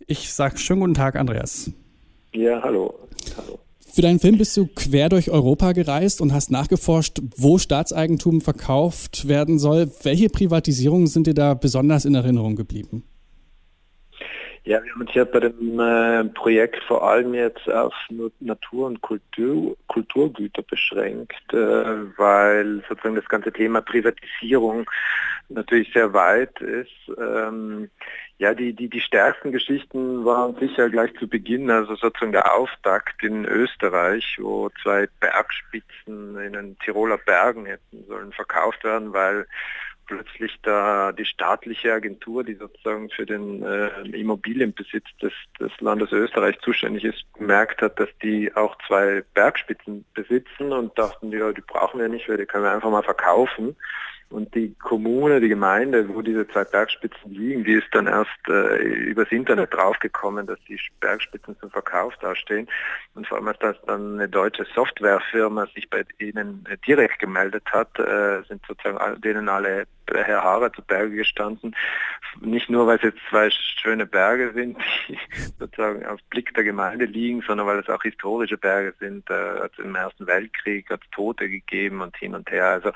Ich sage schönen guten Tag, Andreas. Ja, hallo. Hallo. Für deinen Film bist du quer durch Europa gereist und hast nachgeforscht, wo Staatseigentum verkauft werden soll. Welche Privatisierungen sind dir da besonders in Erinnerung geblieben? Ja, wir haben uns ja bei dem Projekt vor allem jetzt auf Natur- und Kulturgüter beschränkt, weil sozusagen das ganze Thema Privatisierung natürlich sehr weit ist. Die stärksten Geschichten waren sicher gleich zu Beginn, also sozusagen der Auftakt in Österreich, wo 2 Bergspitzen in den Tiroler Bergen hätten sollen verkauft werden, weil plötzlich da die staatliche Agentur, die sozusagen für den Immobilienbesitz des Landes Österreich zuständig ist, bemerkt hat, dass die auch 2 Bergspitzen besitzen und dachten, ja, die brauchen wir nicht, weil die können wir einfach mal verkaufen. Und die Kommune, die Gemeinde, wo diese 2 Bergspitzen liegen, die ist dann erst übers Internet draufgekommen, dass die Bergspitzen zum Verkauf dastehen. Und vor allem, als das dann eine deutsche Softwarefirma sich bei ihnen direkt gemeldet hat, sind sozusagen denen alle Herr Haare zu Berge gestanden. Nicht nur, weil es jetzt 2 schöne Berge sind, die sozusagen auf Blick der Gemeinde liegen, sondern weil es auch historische Berge sind. Hat es im Ersten Weltkrieg hat es Tote gegeben und hin und her. Also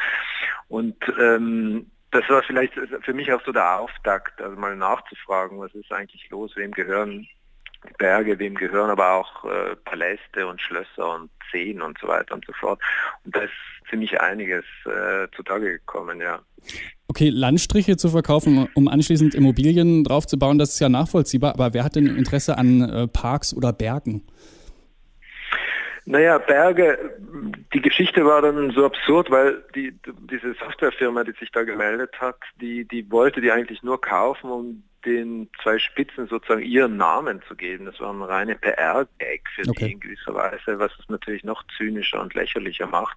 das war vielleicht für mich auch so der Auftakt, also mal nachzufragen, was ist eigentlich los, wem gehören Berge, wem gehören aber auch Paläste und Schlösser und Seen und so weiter und so fort. Und da ist ziemlich einiges zutage gekommen, ja. Okay, Landstriche zu verkaufen, um anschließend Immobilien draufzubauen, das ist ja nachvollziehbar, aber wer hat denn Interesse an Parks oder Bergen? Naja, Berge, die Geschichte war dann so absurd, weil diese Softwarefirma, die sich da gemeldet hat, die wollte die eigentlich nur kaufen, um den 2 Spitzen sozusagen ihren Namen zu geben. Das war ein reiner PR-Gag für die in gewisser Weise, was es natürlich noch zynischer und lächerlicher macht.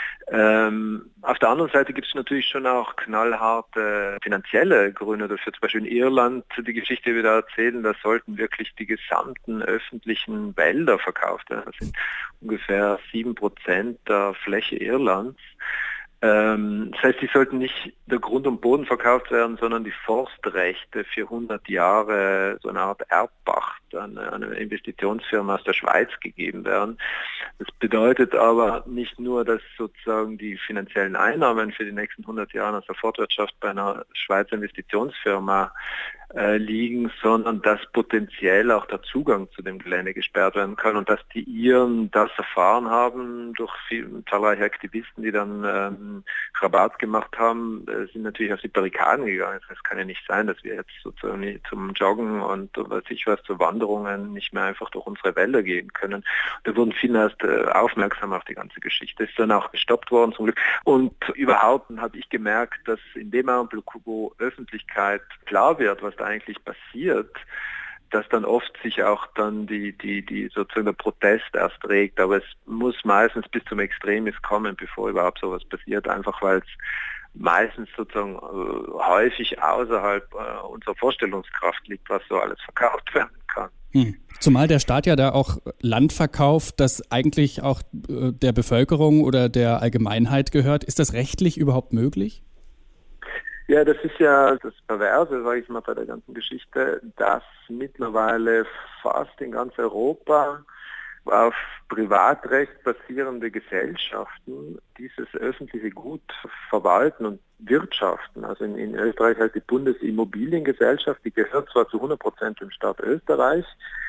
Auf der anderen Seite gibt es natürlich schon auch knallharte finanzielle Gründe dafür. Zum Beispiel in Irland, die Geschichte wieder erzählen, da sollten wirklich die gesamten öffentlichen Wälder verkauft werden. Das sind ungefähr 7% der Fläche Irlands. Das heißt, die sollten nicht der Grund und Boden verkauft werden, sondern die Forstrechte für 100 Jahre, so eine Art Erbpacht an eine Investitionsfirma aus der Schweiz gegeben werden. Das bedeutet aber nicht nur, dass sozusagen die finanziellen Einnahmen für die nächsten 100 Jahre aus der Forstwirtschaft bei einer Schweizer Investitionsfirma liegen, sondern dass potenziell auch der Zugang zu dem Gelände gesperrt werden kann und dass die Iren das erfahren haben durch zahlreiche Aktivisten, die dann Rabatt gemacht haben, sind natürlich auf die Barrikaden gegangen. Es kann ja nicht sein, dass wir jetzt sozusagen zum Joggen und zu Wanderungen nicht mehr einfach durch unsere Wälder gehen können. Da wurden viele erst aufmerksam auf die ganze Geschichte. Ist dann auch gestoppt worden zum Glück. Und überhaupt habe ich gemerkt, dass in dem Augenblick, wo Öffentlichkeit klar wird, was da eigentlich passiert, dass dann oft sich auch dann die sozusagen der Protest erst regt. Aber es muss meistens bis zum Extremis kommen, bevor überhaupt sowas passiert, einfach weil es meistens sozusagen häufig außerhalb unserer Vorstellungskraft liegt, was so alles verkauft werden kann. Zumal der Staat ja da auch Land verkauft, das eigentlich auch der Bevölkerung oder der Allgemeinheit gehört. Ist das rechtlich überhaupt möglich? Ja, das ist ja das Perverse, sage ich mal, bei der ganzen Geschichte, dass mittlerweile fast in ganz Europa auf Privatrecht basierende Gesellschaften dieses öffentliche Gut verwalten und wirtschaften. Also in Österreich heißt die Bundesimmobiliengesellschaft, die gehört zwar zu 100% dem Staat Österreich,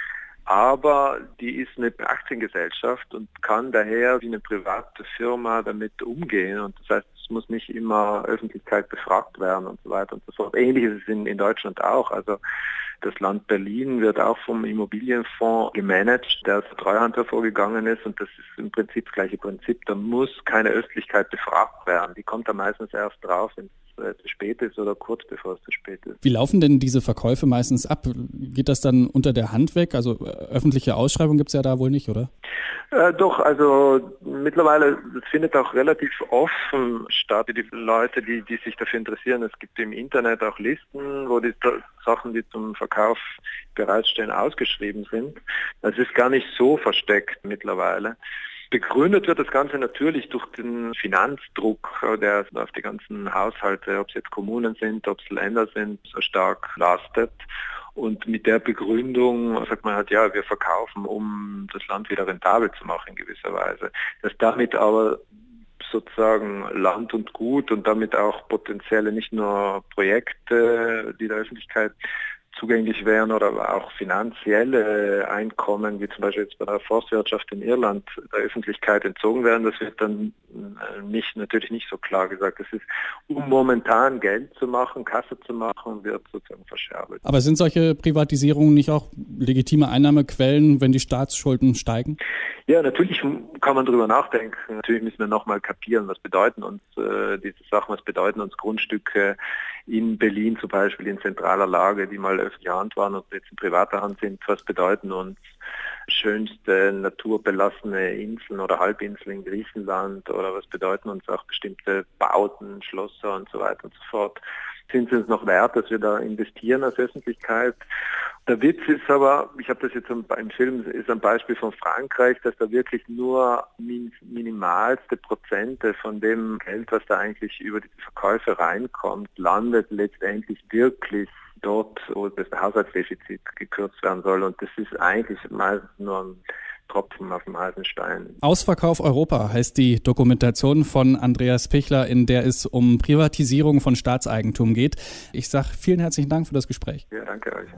aber die ist eine Aktiengesellschaft und kann daher wie eine private Firma damit umgehen. Und das heißt, es muss nicht immer Öffentlichkeit befragt werden und so weiter und so fort. Ähnlich ist es in Deutschland auch. Also das Land Berlin wird auch vom Immobilienfonds gemanagt, der als Treuhand hervorgegangen ist. Und das ist im Prinzip das gleiche Prinzip. Da muss keine Öffentlichkeit befragt werden. Die kommt da meistens erst drauf, wenn es zu spät ist oder kurz bevor es zu spät ist. Wie laufen denn diese Verkäufe meistens ab? Geht das dann unter der Hand weg? Also öffentliche Ausschreibung gibt es ja da wohl nicht, oder? Doch, also mittlerweile, das findet auch relativ offen statt. Die Leute, die sich dafür interessieren, es gibt im Internet auch Listen, wo die Sachen, die zum Verkauf bereitstehen, ausgeschrieben sind. Das ist gar nicht so versteckt mittlerweile. Begründet wird das Ganze natürlich durch den Finanzdruck, der auf die ganzen Haushalte, ob es jetzt Kommunen sind, ob es Länder sind, so stark lastet. Und mit der Begründung sagt man halt, ja, wir verkaufen, um das Land wieder rentabel zu machen in gewisser Weise. Dass damit aber sozusagen Land und Gut und damit auch potenzielle nicht nur Projekte, die der Öffentlichkeit zugänglich wären oder auch finanzielle Einkommen, wie zum Beispiel jetzt bei der Forstwirtschaft in Irland, der Öffentlichkeit entzogen werden. Das wird dann natürlich nicht so klar gesagt. Das ist, um momentan Geld zu machen, Kasse zu machen, wird sozusagen verscherbelt. Aber sind solche Privatisierungen nicht auch legitime Einnahmequellen, wenn die Staatsschulden steigen? Ja, natürlich kann man darüber nachdenken. Natürlich müssen wir nochmal kapieren, was bedeuten uns diese Sachen, was bedeuten uns Grundstücke in Berlin zum Beispiel in zentraler Lage, die mal öffentliche Hand waren und jetzt in privater Hand sind. Was bedeuten uns schönste naturbelassene Inseln oder Halbinseln in Griechenland oder was bedeuten uns auch bestimmte Bauten, Schlösser und so weiter und so fort. Sind sie uns noch wert, dass wir da investieren als Öffentlichkeit? Der Witz ist aber, ich habe das jetzt im Film, ist ein Beispiel von Frankreich, dass da wirklich nur minimalste Prozente von dem Geld, was da eigentlich über die Verkäufe reinkommt, landet letztendlich wirklich dort, wo das Haushaltsdefizit gekürzt werden soll. Und das ist eigentlich meistens nur ein Tropfen auf dem heißen Stein. Ausverkauf Europa heißt die Dokumentation von Andreas Pichler, in der es um Privatisierung von Staatseigentum geht. Ich sage vielen herzlichen Dank für das Gespräch. Ja, danke euch.